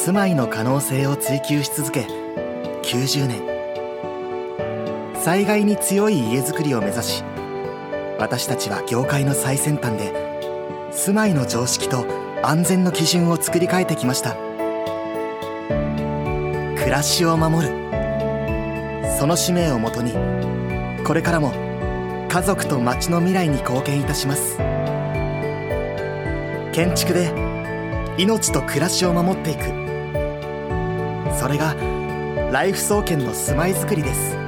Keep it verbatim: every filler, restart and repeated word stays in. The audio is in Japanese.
住まいの可能性を追求し続けきゅうじゅうねん。災害に強い家づくりを目指し、私たちは業界の最先端で住まいの常識と安全の基準を作り変えてきました。暮らしを守る、その使命をもとにこれからも家族と町の未来に貢献いたします。建築で命と暮らしを守っていく、それがライフ総研の住まいづくりです。